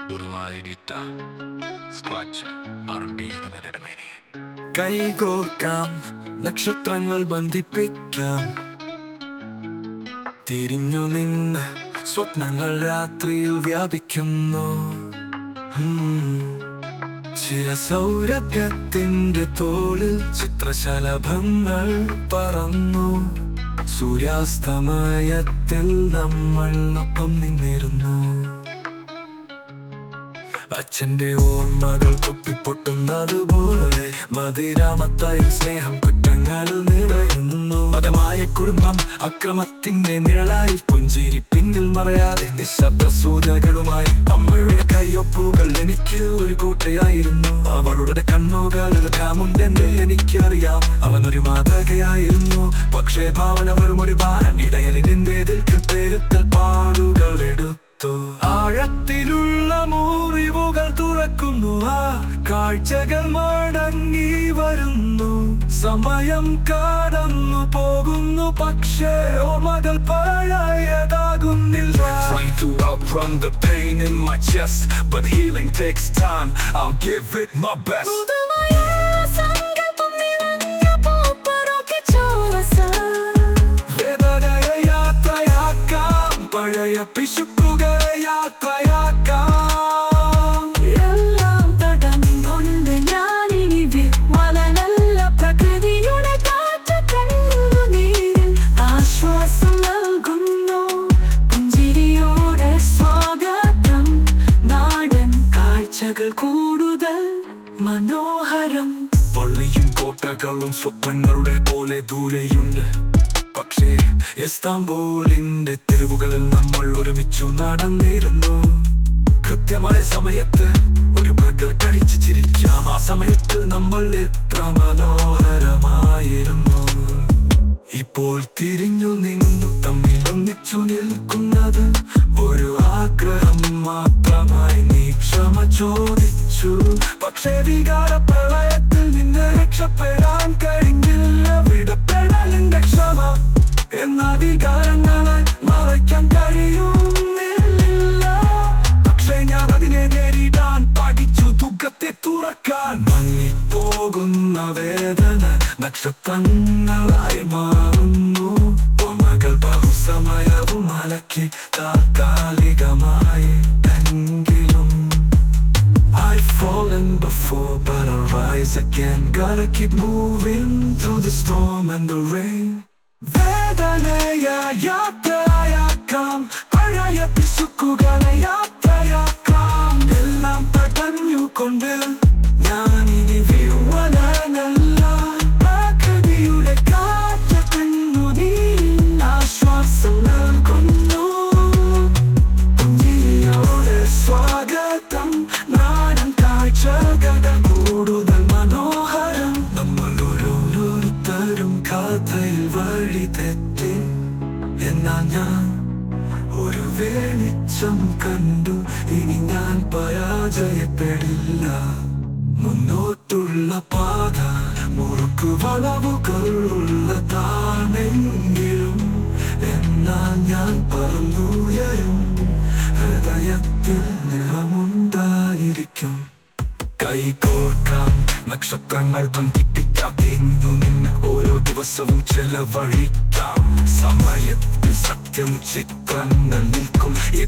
Urlaidita Scratch R&B കൈകോർക്കാം, നക്ഷത്രങ്ങൾ ബന്ധിപ്പിക്കാം. തിരിഞ്ഞു നിന്ന് സ്വപ്നങ്ങൾ രാത്രിയിൽ വ്യാപിക്കുന്നു. ചില സൗരഭ്യത്തിന്റെ തോളിൽ ചിത്രശലഭങ്ങൾ പറന്നു. സൂര്യാസ്തമയത്തിൽ നമ്മൾ ഒപ്പം നിന്നിരുന്നു. അച്ഛന്റെ ഓർമ്മകൾ പൊട്ടിപ്പൊട്ടുന്നതുപോലെ മതിരാമത്തായി സ്നേഹം കുറ്റങ്ങളിൽ നിറയുന്നു. മതമായ കുടുംബം അക്രമത്തിന്റെ നിഴലായി പുഞ്ചിരി പിന്നിൽ മറയാതെ നിശബ്ദ സൂചനകളുമായി അമ്മയുടെ കയ്യൊപ്പുകൾ എനിക്ക് ഒരു കോട്ടയായിരുന്നു. അവളുടെ കണ്ണുകളിൽ കാമുണ്ടെന്ന് എനിക്കറിയാം. അവനൊരു മാതൃകയായിരുന്നു, പക്ഷേ ഭാവന വെറും ഒരു ഭാരം. ഇടയലിന്റെ പേരുത്തൽ പാടുകൾ എടുത്തു. ആഴത്തിലുള്ള മുറിവുകൾ തുറക്കുന്നു. ആ കാഴ്ചകൾ മടങ്ങി വരുന്നു. സമയം കടന്നു പോകുന്നു, പക്ഷേ ഓർമ്മകൾ പഴയതാകുന്നില്ല. Trying to outrun the pain in my chest, but healing takes time. I'll give it my best. വേദനയെ യാത്രയാക്കാം, പഴയ പിശുക്കുകളെ യാത്രയാക്കാം. എല്ലാം തടഞ്ഞുകൊണ്ട് ഞാനിനി വിഹ്വലനല്ല. പ്രകൃതിയുടെ കാറ്റ് കണ്ണുനീരിൽ ആശ്വാസം നൽകുന്നു. പുഞ്ചിരിയോടെ സ്വാഗതം. നാടൻ കാഴ്ചകൾ കൂടുതൽ മനോഹരം. പള്ളിയും കോട്ടകളും സ്വപ്നങ്ങളുടെ പോലെ ദൂരെയുണ്ട്, പക്ഷേ ഇസ്താംബൂളിന്റെ തെരുവുകളിൽ നമ്മൾ ഒരുമിച്ചു നടന്നിരുന്നു. കൃത്യമായ സമയത്ത് ഒരു ബർഗർ കഴിച്ച് ചിരിക്കാം. ആ സമയത്ത് നമ്മൾ എത്ര മനോഹരമായിരുന്നു. ഇപ്പോൾ തിരിഞ്ഞു നിന്നു തമ്മിൽ ഒന്നിച്ചു നിൽക്കുന്നത് ഒരു ആഗ്രഹം മാത്രമായി. നീ ക്ഷമ ചോദിച്ചു, പക്ഷേ വികാര പ്രളയത്തിൽ നിന്ന് രക്ഷപ്പെടാൻ കഴിഞ്ഞില്ല. വിടപ്പെടലിന്റെ ക്ഷമ എന്ന വികാരങ്ങളെ മറയ്ക്കാൻ കഴിയുന്നില്ല. പക്ഷേ ഞാൻ അതിനെ നേരിടാൻ പഠിച്ചു. ദുഃഖത്തെ തുറക്കാൻ മങ്ങിപ്പോകുന്ന വേദന നക്ഷത്രങ്ങളായി മാറുന്നു. ഓർമ്മകൾ ബഹുസമയവും അലക്കി താൽക്കാലികമായി എങ്കിലും. I've fallen before, but I'll rise again. Gotta keep moving through the storm and the rain. വേദനയെ യാത്രയാക്കാം, പഴയ പിശുക്കുകളെ യാത്രയാക്കാം. എല്ലാം തടഞ്ഞുകൊണ്ട് ഞാനിനി വിഹ്വലനല്ല. പ്രകൃതിയുടെ കാറ്റ് കണ്ണുനീരിൽ ആശ്വാസം നൽകുന്നു. പുഞ്ചിരിയോടെ സ്വാഗതം. നാടൻ കാഴ്ചകൾ കൂടുതൽ മനോഹരം. നമ്മൾ ഓരോരുത്തരും കഥയിൽ വഴി തെറ്റി. എന്നാൽ ഞാൻ ഒരു വെളിച്ചം കണ്ടു. ഇനി ഞാൻ പരാജയപ്പെടില്ല. മുന്നോട്ടുള്ള പാത മുറുക്കു വളവുകൾ ഉള്ളതാണെങ്കിലും എന്നാൽ ഞാൻ പറന്നുയരും. ഹൃദയത്തിൽ നിറമുണ്ടായിരിക്കും. കൈകോർക്കാം, നക്ഷത്രങ്ങൾ ബന്ധിപ്പിക്കാം. തിരിഞ്ഞു നിന്ന് ഓരോ ദിവസവും ചെലവഴിക്കാം. സമയത്തിൽ സത്യം ചിത്രങ്ങൾ നിൽക്കും. ഈ